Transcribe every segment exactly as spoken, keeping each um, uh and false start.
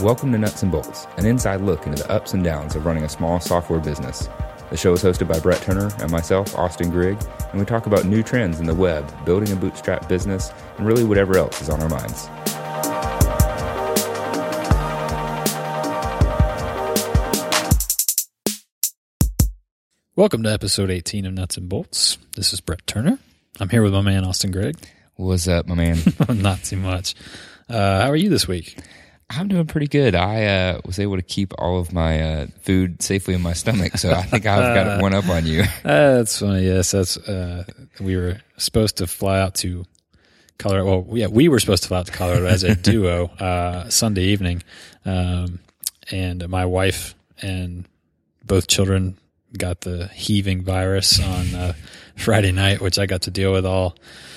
Welcome to Nuts and Bolts, an inside look into the ups and downs of running a small software business. The show is hosted by Brett Turner and myself, Austin Grigg, and we talk about new trends in the web, building a bootstrap business, and really whatever else is on our minds. Welcome to episode eighteen of Nuts and Bolts. This is Brett Turner. I'm here with my man, Austin Grigg. What's up, my man? Not too much. Uh, how are you this week? I'm doing pretty good. I uh, was able to keep all of my uh, food safely in my stomach, so I think I've got one up on you. Uh, that's funny. Yes, that's. Uh, we were supposed to fly out to Colorado. Well, yeah, we were supposed to fly out to Colorado as a duo uh, Sunday evening, um, and my wife and both children got the heaving virus on uh, Friday night, which I got to deal with all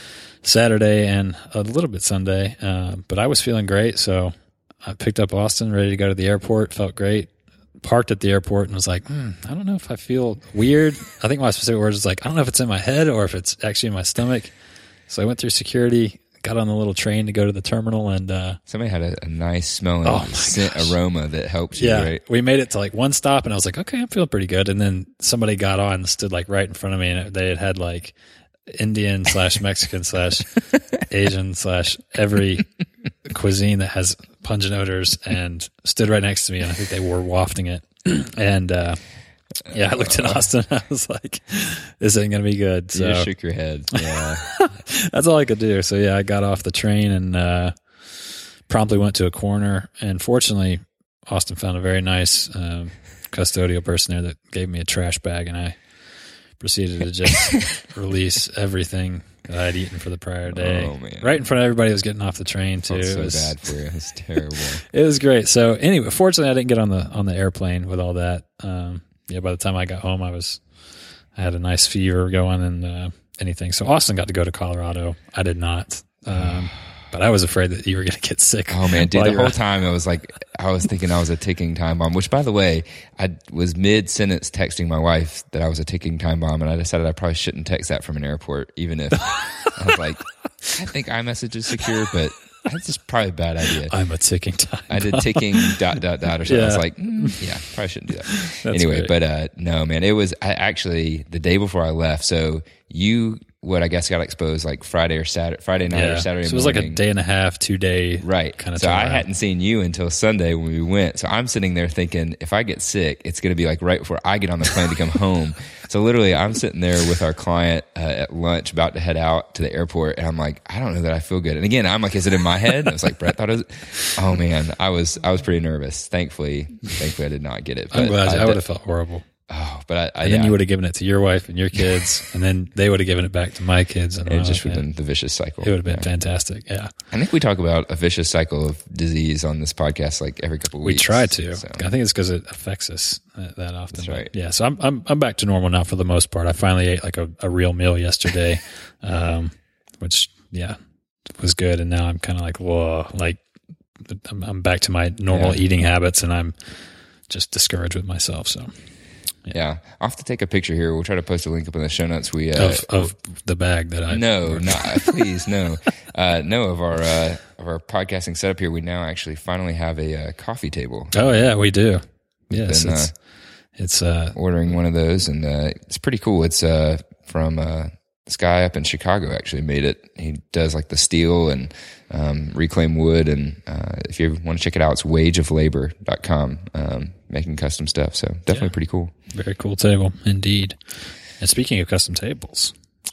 Saturday and a little bit Sunday. Uh, but I was feeling great, so I picked up Austin, ready to go to the airport. Felt great. Parked at the airport and was like, hmm, I don't know if I feel weird. I think my specific words was like, I don't know if it's in my head or if it's actually in my stomach. So I went through security, got on the little train to go to the terminal, and uh, somebody had a, a nice smelling oh scent gosh. aroma that helps you. Yeah, right? We made it to like one stop, and I was like, okay, I'm feeling pretty good. And then somebody got on and stood like right in front of me, and they had had like Indian slash Mexican slash Asian slash every cuisine that has pungent odors, and stood right next to me, and I think they were wafting it. And uh, yeah, I looked at Austin, and I was like, this ain't gonna be good. So you just shook your head. Yeah, that's all I could do. So yeah, I got off the train and uh, promptly went to a corner. And fortunately, Austin found a very nice um, custodial person there that gave me a trash bag, and I proceeded to just release everything that I'd eaten for the prior day. Oh, man. Right in front of everybody who was getting off the train, too. Felt so it was bad for you. It's terrible. It was great. So anyway, fortunately, I didn't get on the on the airplane with all that. Um, yeah, by the time I got home, I was I had a nice fever going and uh, anything. So Austin got to go to Colorado. I did not. Um, but I was afraid that you were going to get sick. Oh, man, dude, the whole out. time I was like, I was thinking I was a ticking time bomb, which, by the way, I was mid-sentence texting my wife that I was a ticking time bomb, and I decided I probably shouldn't text that from an airport, even if I was like, I think iMessage is secure, but that's just probably a bad idea. I'm a ticking time I did ticking dot, dot, dot, or something. Yeah. I was like, mm, yeah, probably shouldn't do that. That's anyway, great. but uh, no, man, it was I actually the day before I left, so you... what I guess got exposed like Friday or Saturday, Friday night yeah. or Saturday morning. So it was like a day and a half, two day right. kind of So I turnaround. hadn't seen you until Sunday when we went. So I'm sitting there thinking, if I get sick, it's going to be like right before I get on the plane to come home. So literally I'm sitting there with our client uh, at lunch about to head out to the airport. And I'm like, I don't know that I feel good. And again, I'm like, is it in my head? And I was like, Brett thought it was, oh man, I was, I was pretty nervous. Thankfully, thankfully I did not get it. I'm But glad. I, I would have felt horrible. Oh, but I, I And then yeah. you would have given it to your wife and your kids, and then they would have given it back to my kids. And It my just wife, would have and been the vicious cycle. It would have been Yeah. fantastic. Yeah. I think we talk about a vicious cycle of disease on this podcast like every couple of We weeks. try to. So. I think it's because it affects us that, that often. That's But right. yeah. So I'm I'm I'm back to normal now for the most part. I finally ate like a, a real meal yesterday, um, which yeah was good. And now I'm kind of like whoa, like I'm, I'm back to my normal Yeah. eating habits, and I'm just discouraged with myself. So. Yeah. yeah, I'll have to take a picture here. We'll try to post a link up in the show notes. We uh, Of, of the bag that I no, not please no, uh, no of our uh, of our podcasting setup here. We now actually finally have a uh, coffee table. Oh yeah, we do. Yes, Been, it's uh, it's uh, ordering one of those, and uh, it's pretty cool. It's uh, from uh, this guy up in Chicago. Actually made it. He does like the steel and um, reclaim wood, and uh, if you want to check it out, it's wage of labor dot com. Um, making custom stuff, so definitely Yeah. pretty cool. Very cool table indeed. And speaking of custom tables,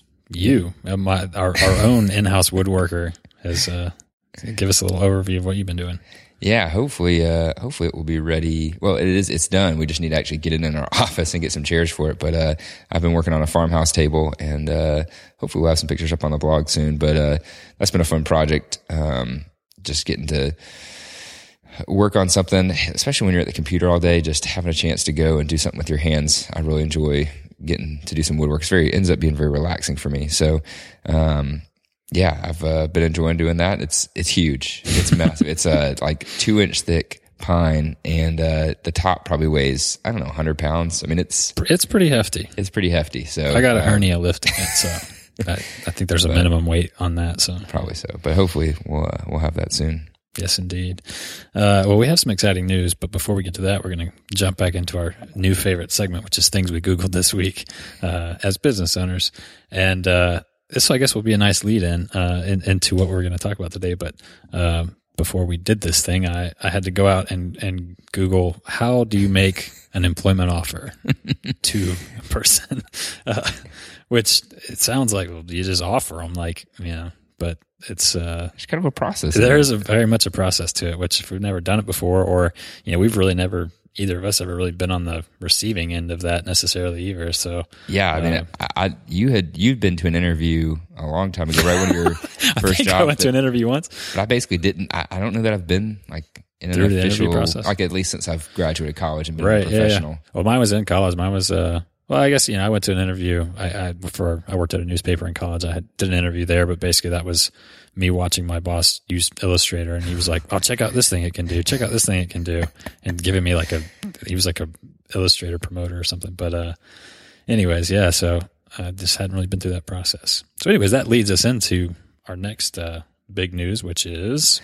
you, uh, my, our, our own in-house woodworker, has uh, give us a little overview of what you've been doing. Yeah, hopefully, uh, hopefully it will be ready. Well, it is. It's done. We just need to actually get it in our office and get some chairs for it. But uh, I've been working on a farmhouse table, and uh, hopefully we'll have some pictures up on the blog soon. But uh, that's been a fun project. Um, just getting to work on something, especially when you're at the computer all day, just having a chance to go and do something with your hands. I really enjoy getting to do some woodwork. It's very, ends up being very relaxing for me. So, um, yeah, I've uh, been enjoying doing that. It's, it's huge. It's massive. It's uh, like two inch thick pine, and uh, the top probably weighs, I don't know, one hundred pounds. I mean, it's, It's pretty hefty. it's pretty hefty. So I got a uh, hernia lifting it, so I, I think there's a minimum weight on that. So probably so, but hopefully we'll, uh, we'll have that soon. Yes, indeed. Uh, well, we have some exciting news, but before we get to that, we're going to jump back into our new favorite segment, which is things we Googled this week uh, as business owners. And uh, this, I guess, will be a nice lead in, uh, in into what we're going to talk about today. But uh, before we did this thing, I, I had to go out and, and Google, how do you make an employment offer to a person? Uh, which it sounds like, well, you just offer them, like, you know, but it's uh, it's kind of a process. There is a very much a process to it, which if we've never done it before, or, you know, we've really never, either of us ever really been on the receiving end of that necessarily either. So yeah, I mean, uh, I, I you had you'd been to an interview a long time ago, right? When your first I think job, I went that, to an interview once, but I basically didn't. I, I don't know that I've been like in an Through the official interview process, like at least since I've graduated college and been right, a professional. Yeah, yeah. Well, mine was in college. Mine was. Uh, Well, I guess, you know, I went to an interview. I, I for I worked at a newspaper in college. I had, did an interview there, but basically that was me watching my boss use Illustrator, and he was like, "Oh, check out this thing it can do. Check out this thing it can do," and giving me like a he was like a Illustrator promoter or something. But, uh, anyways, yeah. So I just hadn't really been through that process. So, anyways, that leads us into our next uh, big news, which is.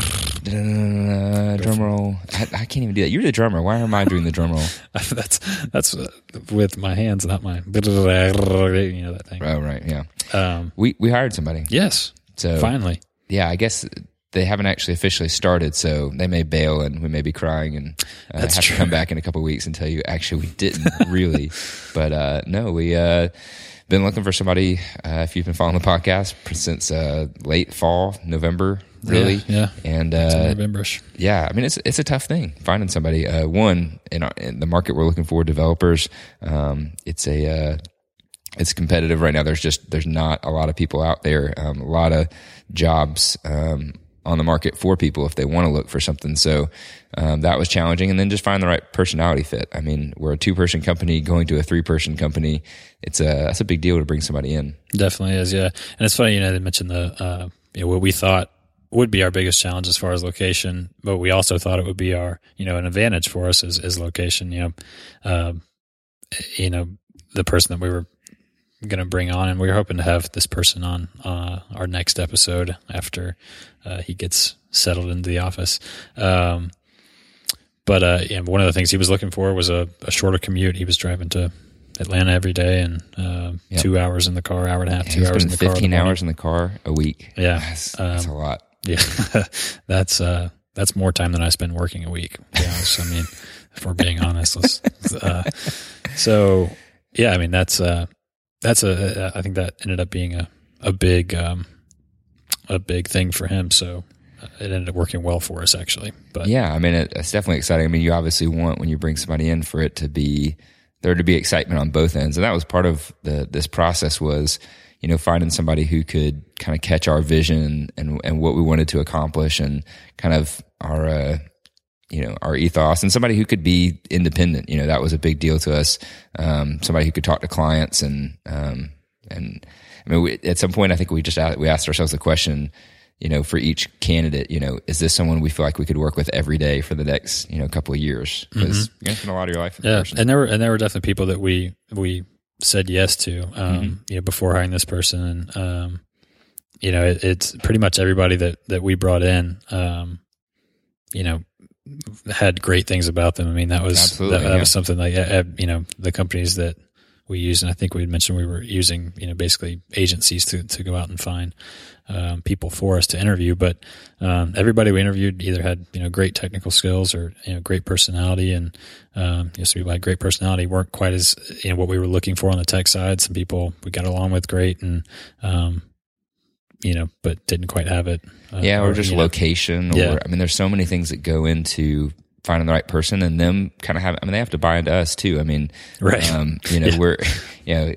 Uh, drum roll. I, I can't even do that. You're the drummer. Why am I doing the drum roll? that's that's uh, with my hands, not my you know that thing. Oh right, yeah. Um, we we hired somebody. Yes. So finally, yeah. I guess they haven't actually officially started, so they may bail and we may be crying and uh, have true. to come back in a couple of weeks and tell you actually we didn't really. But uh, no, we. Uh, Been looking for somebody, uh, if you've been following the podcast, since uh, late fall, November, really. Yeah. yeah. And uh, November-ish. yeah, I mean, it's it's a tough thing finding somebody. Uh, one, in, our, in the market we're looking for, developers, um, it's a uh, it's competitive right now. There's just there's not a lot of people out there, um, a lot of jobs um, on the market for people if they want to look for something. So um, that was challenging. And then just find the right personality fit. I mean, we're a two-person company going to a three-person company. It's a that's a big deal to bring somebody in. Definitely is, yeah. And it's funny, you know, they mentioned the uh, you know, what we thought would be our biggest challenge as far as location, but we also thought it would be our, you know, an advantage for us is, is location. You know, uh, you know, the person that we were going to bring on, and we were hoping to have this person on uh, our next episode after uh, he gets settled into the office. Um, but uh, yeah, one of the things he was looking for was a, a shorter commute. He was driving to Atlanta every day, and uh, yep. two hours in the car, hour and a half, yeah, two hours in the car. Fifteen hours in the car a week. Yeah, that's, that's um, a lot. Yeah, that's uh, that's more time than I spend working a week. To be honest, I mean, if we're being honest, let's, uh, so yeah, I mean that's uh, that's a I think that ended up being a a big um, a big thing for him. So it ended up working well for us, actually. But yeah, I mean, it, it's definitely exciting. I mean, you obviously want when you bring somebody in for it to be there to be excitement on both ends, and that was part of the this process was. You know, finding somebody who could kind of catch our vision and and what we wanted to accomplish, and kind of our uh, you know our ethos, and somebody who could be independent. You know, that was a big deal to us. Um, somebody who could talk to clients, and um, and I mean, we, at some point, I think we just asked, we asked ourselves the question. You know, for each candidate, you know, is this someone we feel like we could work with every day for the next you know couple of years? Because mm-hmm. you're gonna spend a lot of your life with yeah, the person. and there were and there were definitely people that we we. said yes to, um, mm-hmm. you know, before hiring this person. And, um, you know, it, it's pretty much everybody that, that we brought in, um, you know, had great things about them. I mean, that was, Absolutely, that, that yeah. was something like, uh, you know, the companies that we use, and I think we had mentioned we were using, you know, basically agencies to, to go out and find, um, people for us to interview. But, um, everybody we interviewed either had, you know, great technical skills or, you know, great personality. And, um, you know, some people had great personality, weren't quite as, you know, what we were looking for on the tech side. Some people we got along with great and, um, you know, but didn't quite have it. Uh, yeah. Or, or just location. Know, or, yeah. I mean, there's so many things that go into finding the right person, and them kind of have, I mean, they have to buy into us too. I mean, right. um, you know, yeah. we're, you know,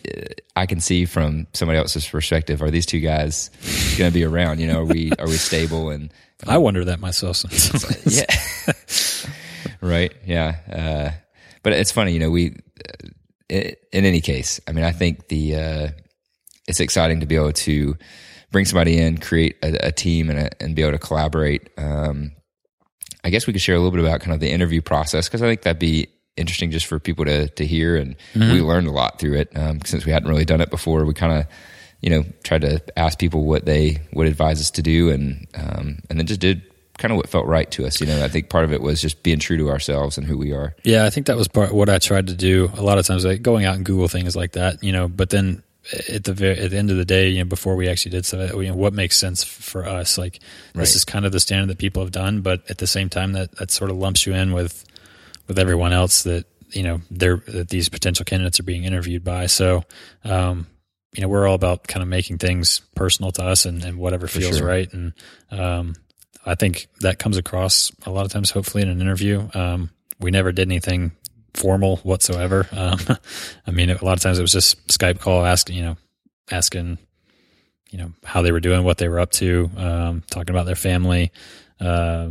I can see from somebody else's perspective, are these two guys going to be around? You know, are we, are we stable? And um, I wonder that myself sometimes. yeah. Right. Yeah. Uh, but it's funny, you know, we, it, in any case, I mean, I think the, uh, it's exciting to be able to bring somebody in, create a, a team and, a, and be able to collaborate. Um, I guess we could share a little bit about kind of the interview process, because I think that'd be interesting just for people to to hear. And mm-hmm. we learned a lot through it um, since we hadn't really done it before. We kind of, you know, tried to ask people what they would advise us to do, and um, and then just did kind of what felt right to us. You know, I think part of it was just being true to ourselves and who we are. Yeah, I think that was part what I tried to do a lot of times, like going out and Google things like that, you know, but then at the very, at the end of the day, you know, before we actually did stuff, you know, what makes sense for us? Like Right. this is kind of the standard that people have done, but at the same time that, that sort of lumps you in with, with everyone else that, you know, they're, that these potential candidates are being interviewed by. So, um, you know, we're all about kind of making things personal to us and, and whatever For feels sure. right. And, um, I think that comes across a lot of times, hopefully in an interview. Um, we never did anything formal whatsoever. Um, I mean, a lot of times it was just Skype call, asking, you know, asking, you know, how they were doing, what they were up to, um, talking about their family, uh,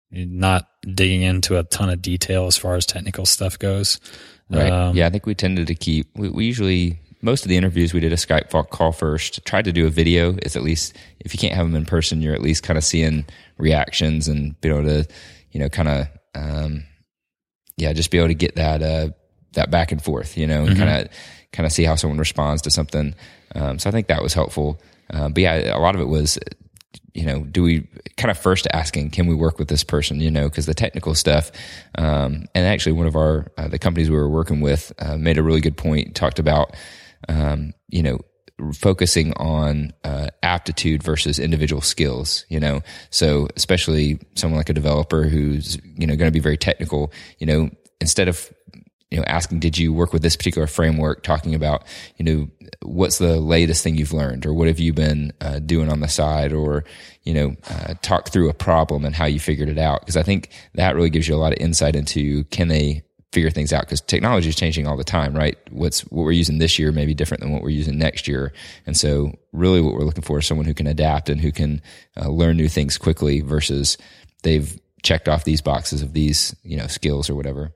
not digging into a ton of detail as far as technical stuff goes. Right. Um, yeah, I think we tended to keep, we, we usually, most of the interviews we did a Skype call first. Tried to do a video. It's at least, if you can't have them in person, you're at least kind of seeing reactions and be able to, you know, kind of, um, yeah, just be able to get that, uh, that back and forth, you know, and kind of, kind of see how someone responds to something. Um, so I think that was helpful. Uh, but yeah, a lot of it was, you know, do we kind of first asking, can we work with this person, you know, because the technical stuff, um, and actually one of our, uh, the companies we were working with, uh, made a really good point, talked about, um, you know, focusing on, uh, aptitude versus individual skills, you know, so especially someone like a developer who's, you know, going to be very technical, you know, instead of, you know, asking, did you work with this particular framework, talking about, you know, what's the latest thing you've learned, or what have you been uh, doing on the side, or, you know, uh, talk through a problem and how you figured it out. Because I think that really gives you a lot of insight into, can they figure things out? Because technology is changing all the time, right? What's what we're using this year may be different than what we're using next year. And so really what we're looking for is someone who can adapt and who can uh, learn new things quickly versus they've checked off these boxes of these, you know, skills or whatever.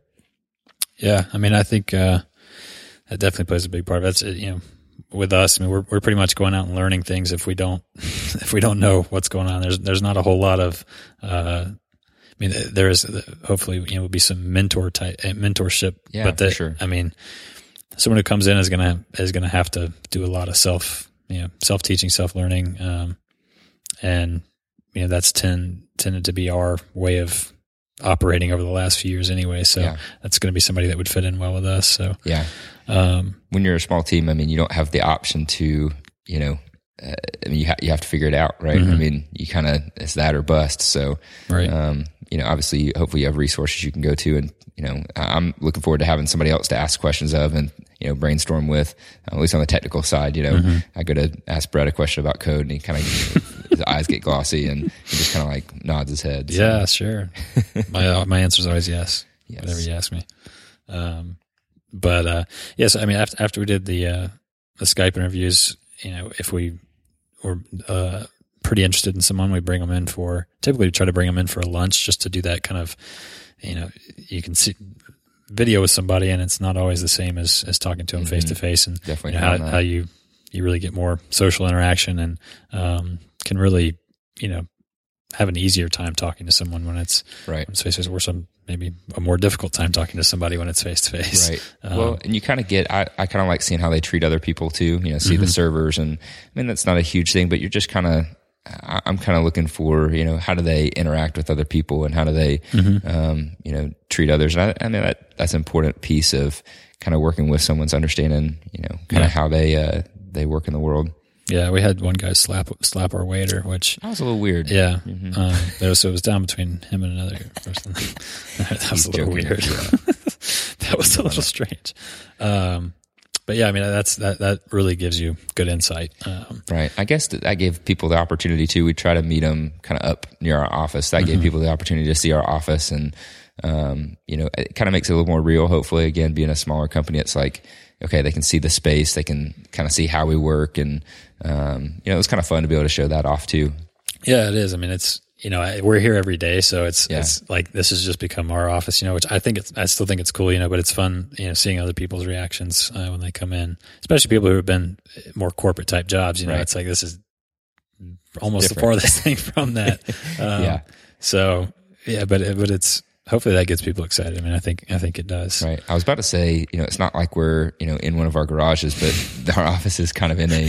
Yeah, I mean, I think uh, that definitely plays a big part of it. It's, you know, with us, I mean, we're we're pretty much going out and learning things if we don't if we don't know what's going on. There's there's not a whole lot of. Uh, I mean, there is hopefully you know will be some mentor type mentorship. Yeah, but that, for sure. I mean, someone who comes in is gonna is gonna have to do a lot of self you know self teaching, self learning, um, and you know that's tend tended to be our way of operating over the last few years anyway. So Yeah. that's going to be somebody that would fit in well with us. So Yeah. um, When you're a small team, I mean, you don't have the option to, you know, uh, I mean, you, ha- you have to figure it out, right? Mm-hmm. I mean, you kind of, it's that or bust. So, Right. um, you know, obviously, hopefully you have resources you can go to. And, you know, I- I'm looking forward to having somebody else to ask questions of and, you know, brainstorm with, uh, at least on the technical side. You know, Mm-hmm. I go to ask Brett a question about code and he kind of, his eyes get glossy and he just kind of like nods his head. So, yeah, sure. my uh, my answer is always yes, Yes. whatever you ask me. Um, but uh, yes, I mean after after we did the uh, the Skype interviews, you know, if we were uh, pretty interested in someone, we bring them in for typically we try to bring them in for a lunch just to do that kind of, you know, you can see video with somebody and it's not always the same as as talking to them face to face, and Definitely you know, how, found that. how you you really get more social interaction and um, can really you know have an easier time talking to someone when it's Right. when it's face to face, or some maybe a more difficult time talking to somebody when it's face to face. Right. Um, Well, and you kind of get, I, I kind of like seeing how they treat other people too, you know, see Mm-hmm. the servers. And I mean, that's not a huge thing, but you're just kind of, I'm kind of looking for, you know, how do they interact with other people and how do they, Mm-hmm. um, you know, treat others. And I, I mean, that, that's an important piece of kind of working with someone's understanding, you know, kind Yeah. of how they, uh, they work in the world. Yeah, we had one guy slap slap our waiter, which That was a little weird. yeah, Mm-hmm. um, there was, so it was down between him and another person. That was He's a little joking. weird. That was a little strange. Um, but yeah, I mean that's that that really gives you good insight. Um, Right. I guess that, that gave people the opportunity too. We try to meet them kind of up near our office. That Mm-hmm. gave people the opportunity to see our office, and um, you know, it kind of makes it a little more real. Hopefully, again, being a smaller company, it's like okay, they can see the space, they can kind of see how we work, and um, you know, it was kind of fun to be able to show that off too. Yeah, it is. I mean, it's, you know, I, we're here every day. So it's, Yeah. it's like, this has just become our office, you know, which I think it's, I still think it's cool, you know, but it's fun, you know, seeing other people's reactions uh, when they come in, especially people who have been more corporate type jobs, you know, Right. it's like, this is almost the different. farthest thing from that. Um, Yeah. So yeah, but, it, but it's, hopefully that gets people excited. I mean, I think, I think it does. Right. I was about to say, you know, it's not like we're, you know, in one of our garages, but our office is kind of in a, uh,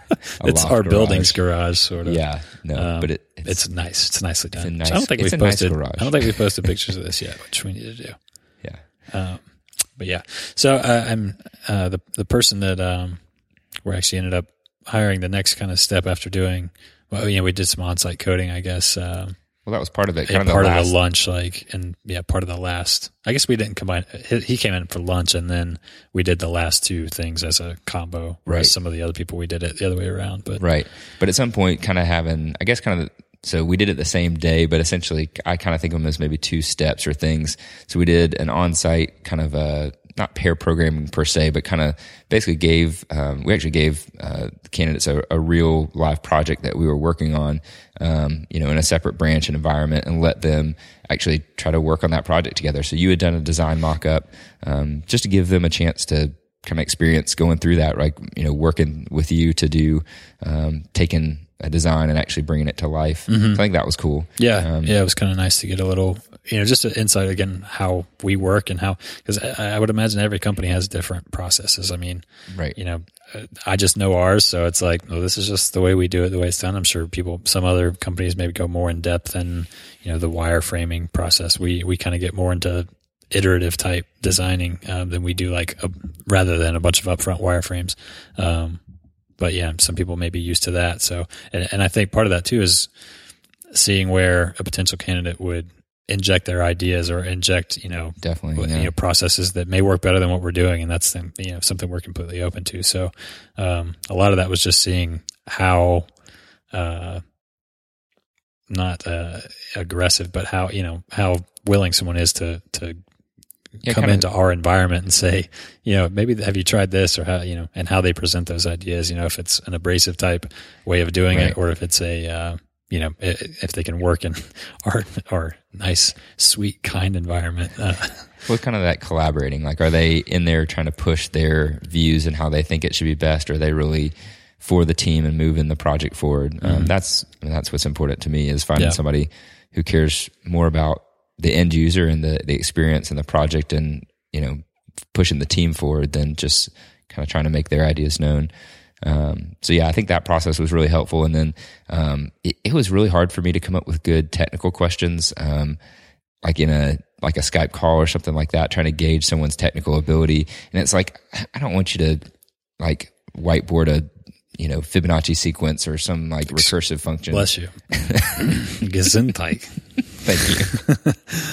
it's loft our garage. building's garage, sort of. Yeah, no, Um, but it, It's, it's, nice. It's nicely done. a nice- So I don't think it's we've a nice posted. garage. I don't think we've posted pictures of this yet, which we need to do. yeah. Um, but yeah, so uh, I'm uh, the the person that um, we actually ended up hiring. The next kind of step after doing, well, you know, we did some on-site coding, I guess. Um, Well, that was part of it. yeah, Kind of part the of last, the lunch, like, and yeah, part of the last. I guess we didn't combine. He, he came in for lunch, and then we did the last two things as a combo. Whereas Right. some of the other people, we did it the other way around. But right. But at some point, kind of having, I guess, kind of. So we did it the same day, but essentially, I kind of think of them as maybe two steps or things. So we did an on-site kind of a. Not pair programming per se, but kind of basically gave, um, we actually gave uh, the candidates a, a real live project that we were working on, um, you know, in a separate branch and environment, and let them actually try to work on that project together. So you had done a design mock-up, um, just to give them a chance to kind of experience going through that, right? You know, working with you to do, um, taking a design and actually bringing it to life. Mm-hmm. So I think that was cool. Yeah, Um, yeah, it was kind of nice to get a little, you know, just an insight again how we work and how, because I, I would imagine every company has different processes. I mean, Right. you know, I just know ours, so it's like, oh, this is just the way we do it, the way it's done. I'm sure people, some other companies maybe go more in depth than, you know, the wireframing process. We we kind of get more into iterative type designing um, than we do, like a, rather than a bunch of upfront wireframes. Um, But yeah, some people may be used to that. So, and, and I think part of that too is seeing where a potential candidate would inject their ideas or inject, you know, Definitely, you yeah. know, processes that may work better than what we're doing. And that's, you know, something we're completely open to. So, um, a lot of that was just seeing how, uh, not, uh, aggressive, but how, you know, how willing someone is to, to, Yeah, come kinda- into our environment and say, you know, maybe have you tried this, or how, you know, and how they present those ideas, you know, if it's an abrasive type way of doing Right. it, or if it's a, uh, you know, i- if they can work in our, our nice, sweet, kind environment. Uh, Well, kind of that collaborating. Like, are they in there trying to push their views and how they think it should be best? Or are they really for the team and moving the project forward? Mm-hmm. Um, that's that's what's important to me, is finding Yeah. somebody who cares more about the end user and the, the experience and the project, and, you know, pushing the team forward than just kind of trying to make their ideas known. Um, so yeah, I think that process was really helpful. And then, um, it, it was really hard for me to come up with good technical questions, um, like in a, like a Skype call or something like that, trying to gauge someone's technical ability. And it's like, I don't want you to like whiteboard a, you know, Fibonacci sequence or some like recursive function. bless you. Gesundheit. Thank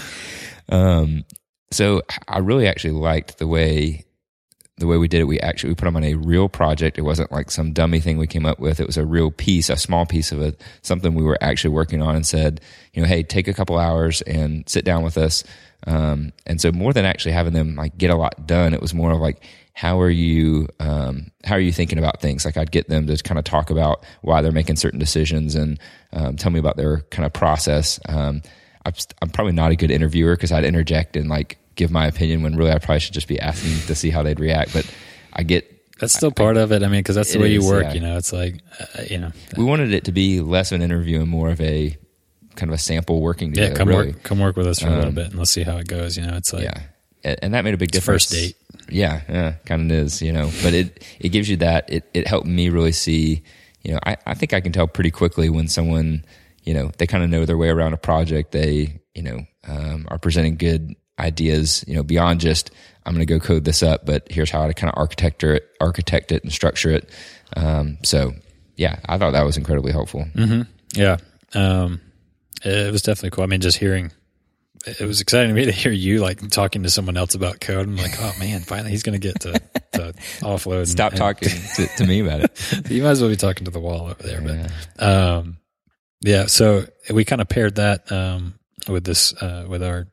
you. um, so I really actually liked the way the way we did it. We actually we put them on a real project. It wasn't like some dummy thing we came up with. It was a real piece, a small piece of it, something we were actually working on, and said, you know, hey, take a couple hours and sit down with us. Um, and so more than actually having them like get a lot done, it was more of like, how are you, um, how are you thinking about things? Like, I'd get them to kind of talk about why they're making certain decisions, and um, tell me about their kind of process. Um, I'm, I'm probably not a good interviewer, because I'd interject and like give my opinion when really I probably should just be asking to see how they'd react. But I get, That's still part of it. I mean, because that's the It way is, you work. yeah. You know, it's like, uh, you know, we wanted it to be less of an interview and more of a kind of a sample working together. yeah, come really. work, come work with us for a little Um, bit, and let's see how it goes. You know, it's like, Yeah. And and that made a big It's difference. first date. Yeah, yeah, kind of is, you know, but it, it gives you that, it, it helped me really see, you know, I, I think I can tell pretty quickly when someone, you know, they kind of know their way around a project. They, you know, um, are presenting good ideas, you know, beyond just, I'm going to go code this up, but here's how to kind of architect it, architect it and structure it. Um, so yeah, I thought that was incredibly helpful. Mm-hmm. Yeah. Um, it was definitely cool. I mean, just hearing, it was exciting to me to hear you like talking to someone else about code. I'm like, oh man, finally he's going to get to, to offload. and- Stop and- talking to, to me about it. You might as well be talking to the wall over there. Yeah. But, um, yeah, so we kind of paired that, um, with this, uh, with our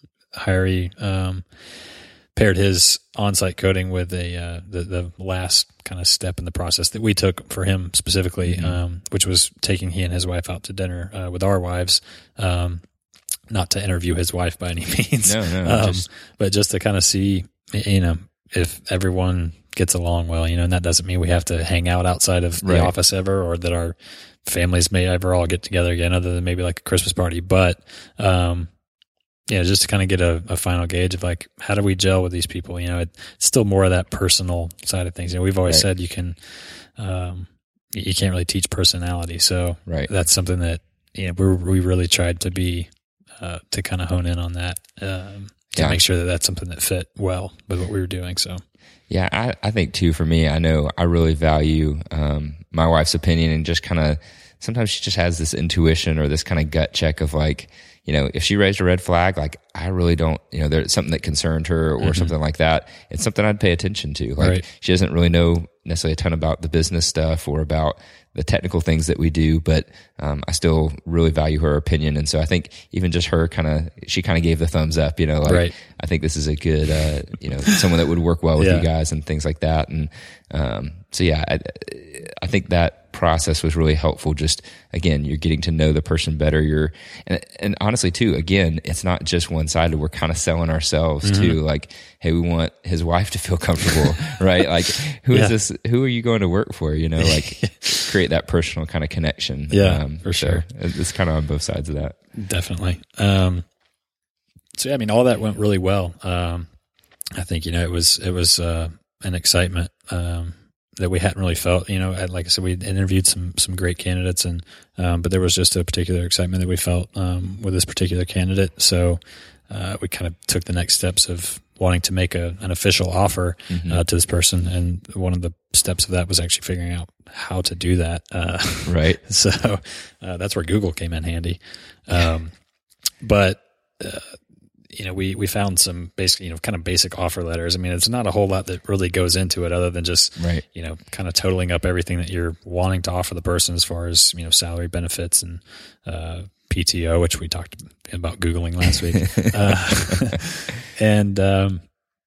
hiree, um, paired his on-site coding with a, uh, the, the last kind of step in the process that we took for him specifically, Mm-hmm. um, which was taking he and his wife out to dinner, uh, with our wives, um, not to interview his wife by any means, No, no, um, just- but just to kind of see, you know, if everyone gets along well, you know, and that doesn't mean we have to hang out outside of the Right. office ever, or that our families may ever all get together again, other than maybe like a Christmas party. But, um, yeah, just to kind of get a, a final gauge of like, how do we gel with these people? You know, it, it's still more of that personal side of things. You know, we've always Right. said you can, um, you can't really teach personality. So right. that's something that, you know, we we really tried to be, uh, to kind of hone in on that, um, to yeah. make sure that that's something that fit well with what we were doing. So, yeah, I, I think too, for me, I know I really value, um, my wife's opinion, and just kind of, sometimes she just has this intuition or this kind of gut check of like, you know, if she raised a red flag, like I really don't, you know, there's something that concerned her or mm-hmm. something like that. It's something I'd pay attention to. Like right. she doesn't really know necessarily a ton about the business stuff or about the technical things that we do, but um, I still really value her opinion. And so I think even just her kind of, she kind of gave the thumbs up, you know, like right. I think this is a good, uh, you know, someone that would work well with yeah. you guys and things like that. And um, so, yeah, I, I think that process was really helpful. Just again, you're getting to know the person better. You're, and, and honestly too, again, it's not just one sided. We're kind of selling ourselves mm-hmm. too. Like, hey, we want his wife to feel comfortable, right? Like, who yeah. is this? Who are you going to work for? You know, like create that personal kind of connection. Yeah, um, for sure. So it's kind of on both sides of that. Definitely. Um, so yeah, I mean, all that went really well. Um, I think, you know, it was, it was, uh, an excitement, um, that we hadn't really felt, you know, like I said, we interviewed some, some great candidates and, um, but there was just a particular excitement that we felt, um, with this particular candidate. So, uh, we kind of took the next steps of wanting to make a, an official offer, mm-hmm. uh, to this person. And one of the steps of that was actually figuring out how to do that. Uh, right. So, uh, that's where Google came in handy. Um, but, uh, you know, we, we found some basic, you know, kind of basic offer letters. I mean, it's not a whole lot that really goes into it other than just, right. you know, kind of totaling up everything that you're wanting to offer the person as far as, you know, salary, benefits, and, uh, P T O, which we talked about Googling last week. uh, and, um,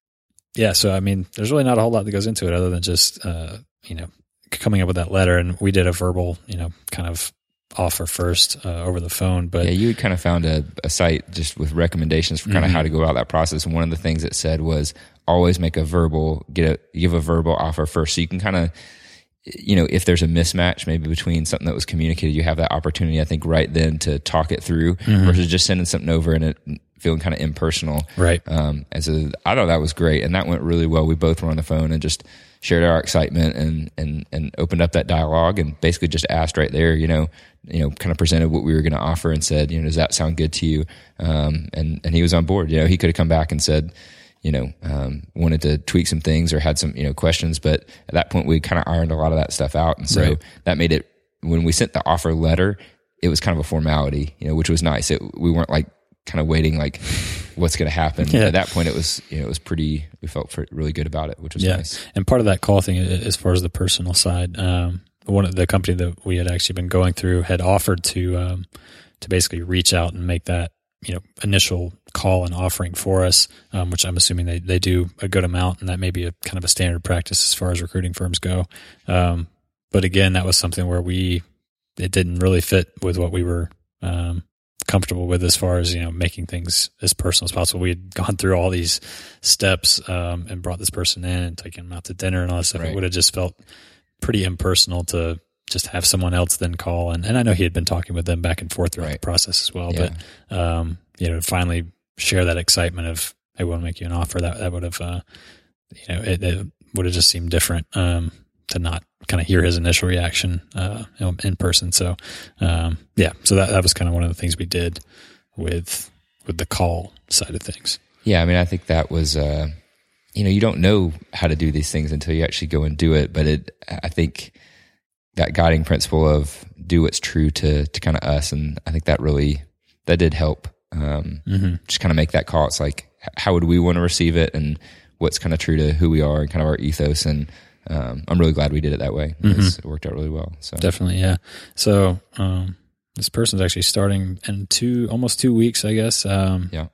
yeah, so, I mean, there's really not a whole lot that goes into it other than just, uh, you know, coming up with that letter. And we did a verbal, you know, kind of offer first uh, over the phone. But yeah, you had kind of found a, a site just with recommendations for kind of mm-hmm. how to go about that process. And one of the things it said was always make a verbal, get a, give a verbal offer first. So you can kind of, you know, if there's a mismatch maybe between something that was communicated, you have that opportunity, I think, right then to talk it through mm-hmm. versus just sending something over and it feeling kind of impersonal. Right. Um, and so I thought that was great. And that went really well. We both were on the phone and just shared our excitement and, and, and opened up that dialogue and basically just asked right there, you know, you know, kind of presented what we were going to offer and said, you know, does that sound good to you? Um, and, and he was on board. You know, he could have come back and said, you know, um, wanted to tweak some things or had some, you know, questions. But at that point, we kind of ironed a lot of that stuff out. And so right. that made it, when we sent the offer letter, it was kind of a formality, you know, which was nice. It, we weren't like kind of waiting, like, what's going to happen. Yeah. At that point, it was, you know, it was pretty, we felt really good about it, which was yeah. nice. And part of that call thing, as far as the personal side, um, one of the company that we had actually been going through had offered to, um, to basically reach out and make that, you know, initial call and offering for us, um, which I'm assuming they, they do a good amount, and that may be a kind of a standard practice as far as recruiting firms go. Um, but again, that was something where we, it didn't really fit with what we were, um, comfortable with as far as, you know, making things as personal as possible. We had gone through all these steps, um, and brought this person in and taken them out to dinner and all that stuff. Right. It would have just felt pretty impersonal to just have someone else then call. And, and I know he had been talking with them back and forth throughout right. the process as well, yeah. but, um, you know, finally share that excitement of, hey, we want to make you an offer, that, that would have, uh, you know, it, it would have just seemed different, um, to not kind of hear his initial reaction, uh, you know, in person. So, um, yeah, so that, that was kind of one of the things we did with, with the call side of things. Yeah. I mean, I think that was, uh, you know, you don't know how to do these things until you actually go and do it. But it, I think that guiding principle of do what's true to, to kind of us. And I think that really, that did help, um, mm-hmm. just kind of make that call. It's like, how would we want to receive it? And what's kind of true to who we are and kind of our ethos. And, um, I'm really glad we did it that way. Mm-hmm. It worked out really well. So definitely. Yeah. So, um, this person's actually starting in two, almost two weeks, I guess. Um, yeah.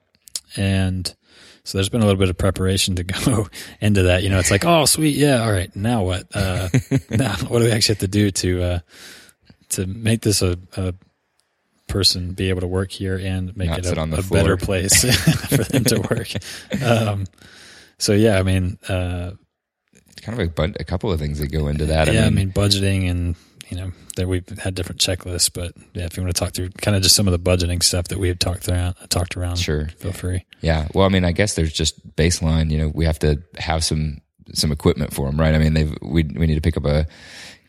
And so there's been a little bit of preparation to go into that. You know, it's like, oh, sweet. Yeah. All right. Now what? Uh, now what do we actually have to do to, uh, to make this a, a person be able to work here and make Not it a, a floor. better place for them to work? Um, so yeah, I mean, uh, kind of a, a couple of things that go into that. Yeah. I mean, I mean budgeting and, you know, that we've had different checklists, but yeah, if you want to talk through kind of just some of the budgeting stuff that we have talked around, talked around, sure, feel free. Yeah. Well, I mean, I guess there's just baseline, you know, we have to have some, some equipment for them, right? I mean, they've, we, we need to pick up a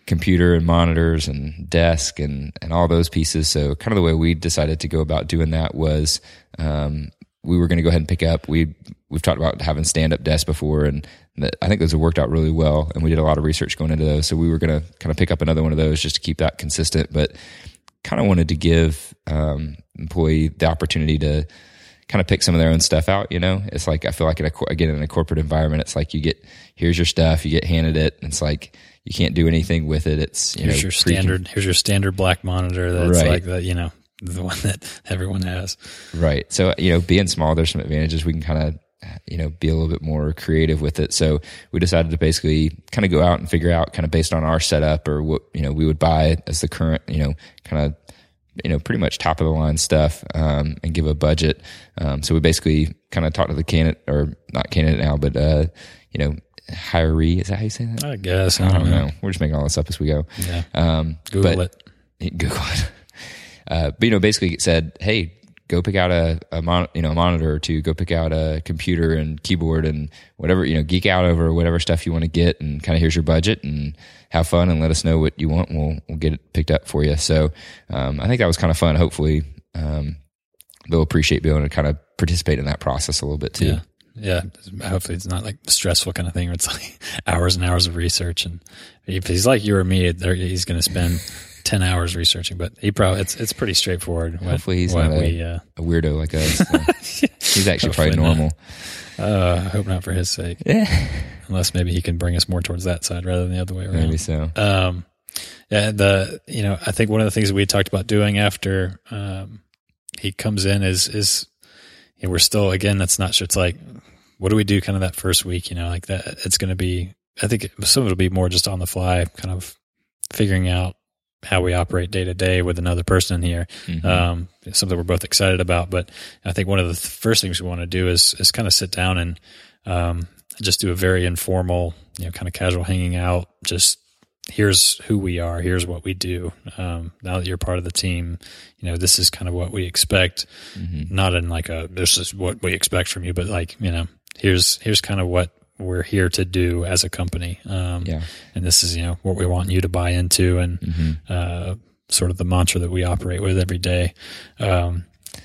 computer and monitors and desk and, and all those pieces. So kind of the way we decided to go about doing that was, um, we were going to go ahead and pick up, we, we've talked about having stand-up desks before, and that, I think those have worked out really well, and we did a lot of research going into those. So we were going to kind of pick up another one of those just to keep that consistent, but kind of wanted to give, um, employee the opportunity to kind of pick some of their own stuff out. You know, it's like, I feel like in a, again, in a corporate environment, it's like you get, here's your stuff, you get handed it, and it's like, you can't do anything with it. It's, you here's know, your standard, here's your standard black monitor. That's right. like the, you know, the one that everyone has. Right. So, you know, being small, there's some advantages. We can kind of, you know, be a little bit more creative with it. So we decided to basically kind of go out and figure out, kind of based on our setup or what, you know, we would buy as the current, you know, kind of, you know, pretty much top of the line stuff, um, and give a budget. Um, so we basically kind of talked to the candidate, or not candidate now, but, uh, you know, hiree. Is that how you say that? I guess. I I don't, don't know. know. We're just making all this up as we go. Yeah. Um, Google but, it. Google it. Uh, but, you know, basically it said, hey, go pick out a, a mon- you know, a monitor or two, go pick out a computer and keyboard and whatever, you know, geek out over whatever stuff you want to get, and kind of here's your budget, and have fun and let us know what you want, and we'll, we'll get it picked up for you. So, um, I think that was kind of fun. Hopefully, um, they'll appreciate being able to kind of participate in that process a little bit too. Yeah. Yeah. Hopefully it's not like a stressful kind of thing where it's like hours and hours of research. And if he's like you or me, he's going to spend ten hours researching, but he probably, it's, it's pretty straightforward. Hopefully he's not a, we, uh, a weirdo like us. So he's actually probably normal. Uh, I hope not for his sake. Yeah. Unless maybe he can bring us more towards that side rather than the other way around. Maybe so. Um, yeah, the, you know, I think one of the things that we talked about doing after, um, he comes in is, is, you know, we're still, again, that's not sure. It's like, what do we do kind of that first week, you know, like that, it's going to be, I think some of it'll be more just on the fly, kind of figuring out how we operate day to day with another person here. Mm-hmm. Um, something we're both excited about, but I think one of the th- first things we want to do is, is kind of sit down and, um, just do a very informal, you know, kind of casual hanging out. Just here's who we are. Here's what we do. Um, now that you're part of the team, you know, this is kind of what we expect. Mm-hmm. Not in like a, this is what we expect from you, but like, you know, here's, here's kind of what we're here to do as a company. Um, yeah. And this is, you know, what we want you to buy into, and, mm-hmm. uh, sort of the mantra that we operate with every day. Um,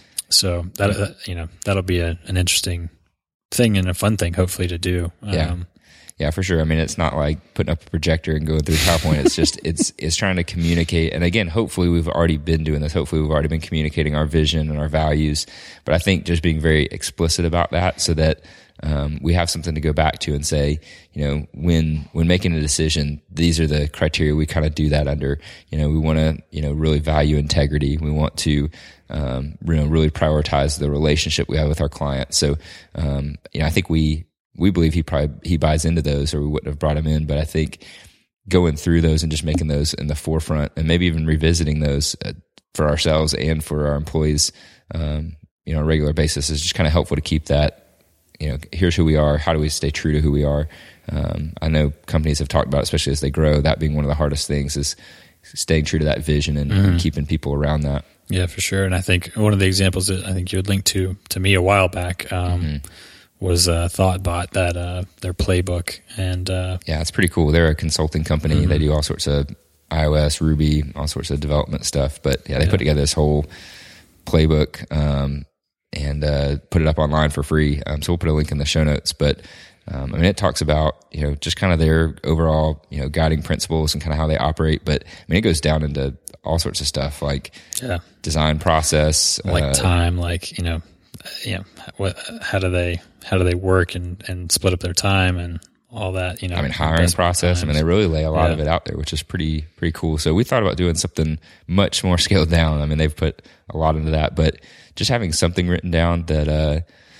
so that, uh, you know, that'll be a, an interesting thing and a fun thing, hopefully, to do. Um, yeah. Yeah, for sure. I mean, it's not like putting up a projector and going through PowerPoint. It's just, it's, it's trying to communicate. And again, hopefully we've already been doing this. Hopefully we've already been communicating our vision and our values. But I think just being very explicit about that, so that, um, we have something to go back to and say, you know, when, when making a decision, these are the criteria we kind of do that under. You know, we want to, you know, really value integrity. We want to, um, you know, really prioritize the relationship we have with our clients. So, um, you know, I think we, we believe he probably, he buys into those, or we wouldn't have brought him in. But I think going through those and just making those in the forefront, and maybe even revisiting those uh, for ourselves and for our employees, um, you know, on a regular basis, is just kind of helpful to keep that, you know, here's who we are. How do we stay true to who we are? Um, I know companies have talked about, especially as they grow, that being one of the hardest things, is staying true to that vision and, mm-hmm. and keeping people around that. Yeah, for sure. And I think one of the examples that I think you had linked to, to me a while back, um, mm-hmm. was uh, ThoughtBot, that uh, their playbook. And uh, yeah, it's pretty cool. They're a consulting company. Mm-hmm. They do all sorts of iOS, Ruby, all sorts of development stuff. But yeah, they yeah. put together this whole playbook, um, and uh, put it up online for free. Um, so we'll put a link in the show notes. But um, I mean, it talks about, you know, just kind of their overall, you know, guiding principles and kind of how they operate. But I mean, it goes down into all sorts of stuff, like yeah. design process, like uh, time, like, you know, you know, what, how do they, how do they work and, and split up their time and all that, you know. I mean, hiring process. Times. I mean, they really lay a lot yeah. of it out there, which is pretty, pretty cool. So we thought about doing something much more scaled down. I mean, they've put a lot into that, but just having something written down that, uh,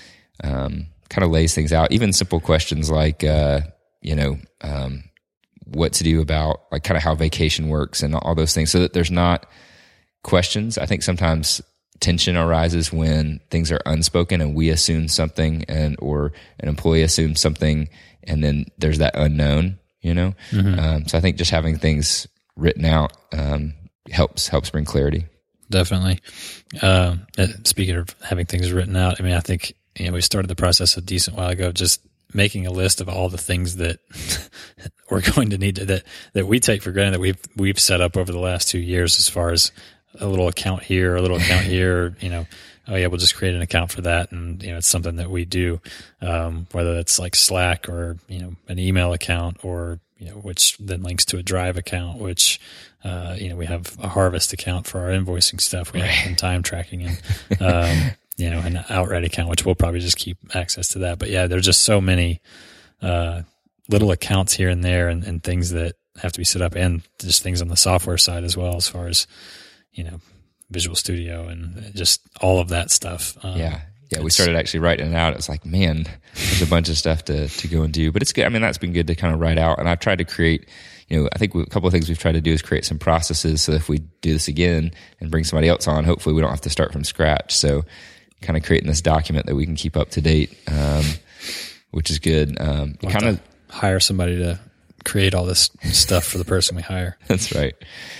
um, kind of lays things out, even simple questions like, uh, you know, um, what to do about like kind of how vacation works and all those things, so that there's not questions. I think sometimes tension arises when things are unspoken and we assume something, and, or an employee assumes something, and then there's that unknown, you know? Mm-hmm. Um, so I think just having things written out, um, helps, helps bring clarity. Definitely. Um, speaking of having things written out, I mean, I think, you know, we started the process a decent while ago, just making a list of all the things that we're going to need to, that, that we take for granted that we've, we've set up over the last two years as far as a little account here, a little account here, you know, oh yeah, we'll just create an account for that. And, you know, it's something that we do, um, whether it's like Slack or, you know, an email account or, you know, which then links to a Drive account, which, uh, you know, we have a Harvest account for our invoicing stuff. We have some time tracking and, um, you know, an Outright account, which we'll probably just keep access to that. But yeah, there's just so many, uh, little accounts here and there and, and things that have to be set up, and just things on the software side as well, as far as, you know, Visual Studio and just all of that stuff. Um, yeah. Yeah. We started actually writing it out. It's like, man, there's a bunch of stuff to, to go and do, but it's good. I mean, that's been good to kind of write out. And I've tried to create, you know, I think a couple of things we've tried to do is create some processes. So if we do this again and bring somebody else on, hopefully we don't have to start from scratch. So kind of creating this document that we can keep up to date, um, which is good. Um, we'll kind of hire somebody to create all this stuff for the person we hire. That's right.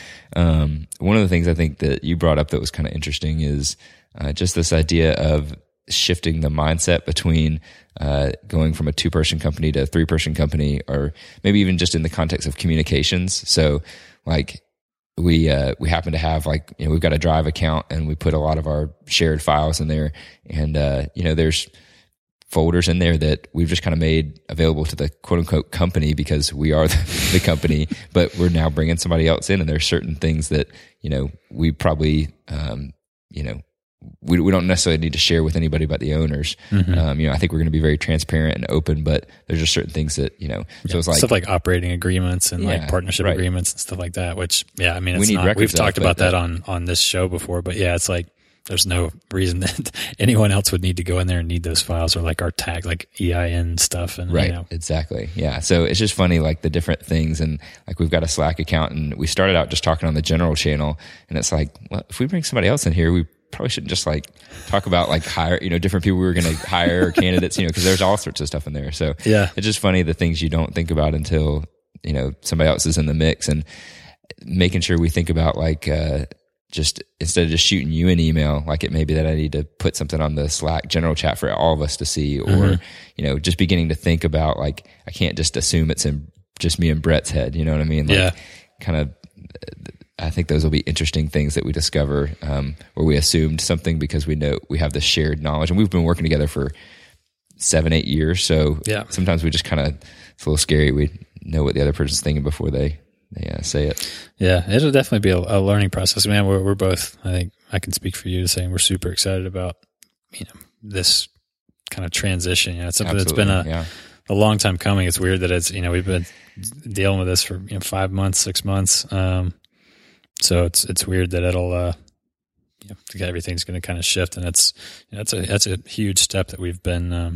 Um, one of the things I think that you brought up that was kind of interesting is uh, just this idea of shifting the mindset between uh, going from a two-person company to a three-person company, or maybe even just in the context of communications. So, like we uh, we happen to have like you know we've got a Drive account and we put a lot of our shared files in there, and uh, you know there's folders in there that we've just kind of made available to the quote unquote company because we are the, the company, but we're now bringing somebody else in, and there's certain things that, you know, we probably, um, you know, we we don't necessarily need to share with anybody but the owners. Mm-hmm. Um, you know, I think we're going to be very transparent and open, but there's just certain things that, you know, yeah, so it's like stuff like operating agreements and yeah, like partnership right. agreements and stuff like that, which, yeah, I mean, it's we need not, we've talked about that, that on, on this show before, but yeah, it's like, there's no reason that anyone else would need to go in there and need those files, or like our tag, like E I N stuff. And right. You know. Exactly. Yeah. So it's just funny, like the different things. And like, we've got a Slack account, and we started out just talking on the general channel, and it's like, well, if we bring somebody else in here, we probably shouldn't just like talk about like hire, you know, different people we were going to hire or candidates, you know, cause there's all sorts of stuff in there. So yeah, it's just funny the things you don't think about until, you know, somebody else is in the mix, and making sure we think about like, uh, just instead of just shooting you an email, like it may be that I need to put something on the Slack general chat for all of us to see, or, mm-hmm. you know, just beginning to think about like, I can't just assume it's in just me and Brett's head. You know what I mean? Like, yeah. Kind of, I think those will be interesting things that we discover, um, where we assumed something because we know we have this shared knowledge, and we've been working together for seven, eight years. So yeah. sometimes we just kind of, it's a little scary. We know what the other person's thinking before they, they uh, say it. Yeah, it'll definitely be a, a learning process, man. We're, we're both, I think I can speak for you saying we're super excited about, you know, this kind of transition. You know, it's something Absolutely, that's been a, yeah. a long time coming. It's weird that it's, you know, we've been dealing with this for, you know, five months, six months. Um, so it's, it's weird that it'll, uh, you know, everything's going to kind of shift, and it's, you know, that's a, that's a huge step that we've been, um,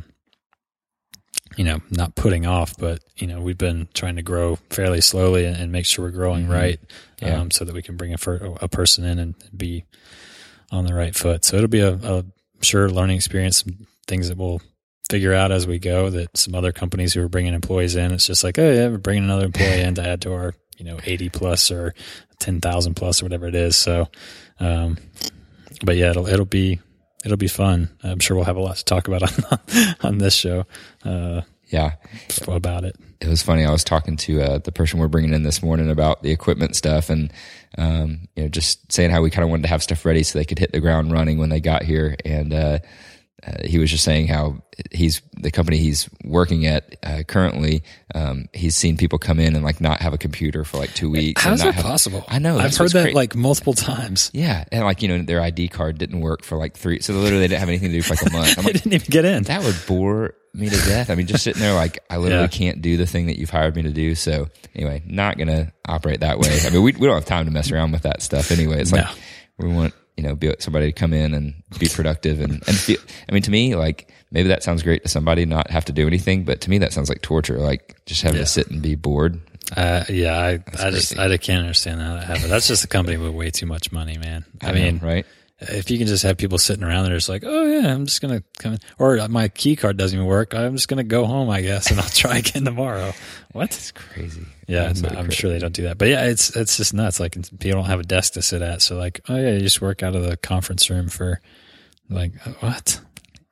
you know, not putting off, but, you know, we've been trying to grow fairly slowly and, and make sure we're growing mm-hmm. right, yeah. um, so that we can bring a, a person in and be on the right foot. So it'll be a, a sure learning experience, some things that we'll figure out as we go, that some other companies who are bringing employees in, it's just like, oh yeah, we're bringing another employee in to add to our, you know, eighty plus or ten thousand plus or whatever it is. So, um, but yeah, it'll, it'll be, It'll be fun. I'm sure we'll have a lot to talk about on on this show. Uh, yeah, about it. It was funny. I was talking to uh, the person we're bringing in this morning about the equipment stuff, and um, you know, just saying how we kind of wanted to have stuff ready so they could hit the ground running when they got here. And uh, uh, he was just saying how he's the company he's working at uh, currently. Um, he's seen people come in and like not have a computer for like two weeks. How's that have, possible? I know. I've heard that cra- like multiple times. Yeah, and like you know, their I D card didn't work for like three. So literally, they didn't have anything to do for like a month. I'm they like, didn't even get in. That would bore me to death. I mean, just sitting there like I literally yeah. can't do the thing that you've hired me to do. So anyway, not gonna operate that way. I mean, we we don't have time to mess around with that stuff anyway. It's like no. we want. You know, be somebody to come in and be productive and, and feel, I mean, to me, like maybe that sounds great to somebody, not have to do anything, but to me that sounds like torture. Like just having yeah. to sit and be bored. Uh, yeah, I, That's I just, I can't understand how that happened. That's just a company with way too much money, man. I, I mean, know, right? If you can just have people sitting around there, it's like, oh yeah, I'm just going to come in, or my key card doesn't even work. I'm just going to go home, I guess, and I'll try again tomorrow. What? It's crazy. Yeah, no, I'm crazy. Sure they don't do that. But yeah, it's it's just nuts. Like people don't have a desk to sit at. So like, oh yeah, you just work out of the conference room for like, what?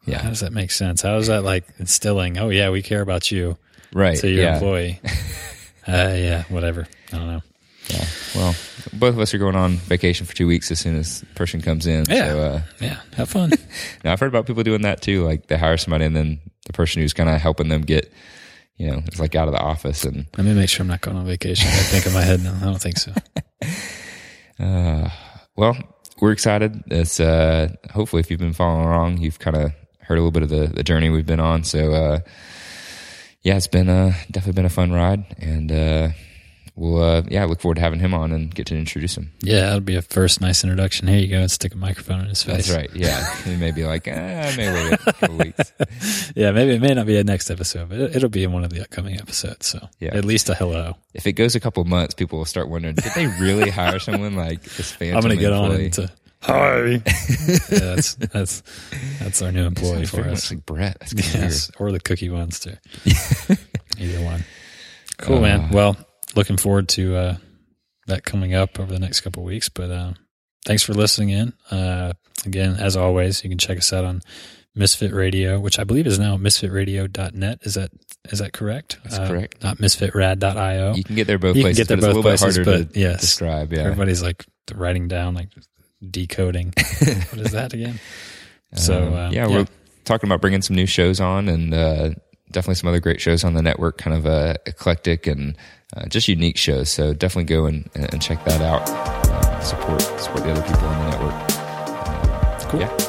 Yeah. How does that make sense? How is that like instilling, oh, yeah, we care about you Right. to your yeah. employee? uh, yeah, whatever. I don't know. Yeah. Well, both of us are going on vacation for two weeks as soon as the person comes in. Yeah. So, uh, yeah. Have fun. now I've heard about people doing that too. Like they hire somebody and then the person who's kind of helping them get, you know, it's like out of the office. And let me make sure I'm not going on vacation. I think in my head now. I don't think so. uh, well, we're excited. It's, uh, hopefully if you've been following along, you've kind of heard a little bit of the, the journey we've been on. So, uh, yeah, it's been, uh, definitely been a fun ride and, uh, We'll, uh, yeah, look forward to having him on and get to introduce him. Yeah, that'll be a first nice introduction. Here you go, and stick a microphone in his face. That's right. Yeah, he may be like, eh, I may wait a couple weeks. Yeah, maybe it may not be a next episode, but it, it'll be in one of the upcoming episodes. So yeah. At least a hello. If it goes a couple months, people will start wondering, did they really hire someone like this phantom I'm going to get on employee? into hi. Yeah, that's that's that's our new employee for very us. much like Brett. That's kind of Yes, or the Cookie Monster. Either one. Cool, uh, man. Well. Looking forward to uh, that coming up over the next couple of weeks. But uh, thanks for listening in. Uh, again, as always, you can check us out on Misfit Radio, which I believe is now misfit radio dot net. Is that is that correct? That's uh, correct. Not misfit rad dot io. You can get there both you places, can get there but both it's a little places, bit harder but to yes, describe. Yeah, everybody's like writing down, like decoding. What is that again? So um, uh, yeah, yeah, we're talking about bringing some new shows on and uh, definitely some other great shows on the network, kind of uh, eclectic and uh, just unique shows. So definitely go and, and check that out. Uh, support support the other people on the network. Uh, cool. Yeah.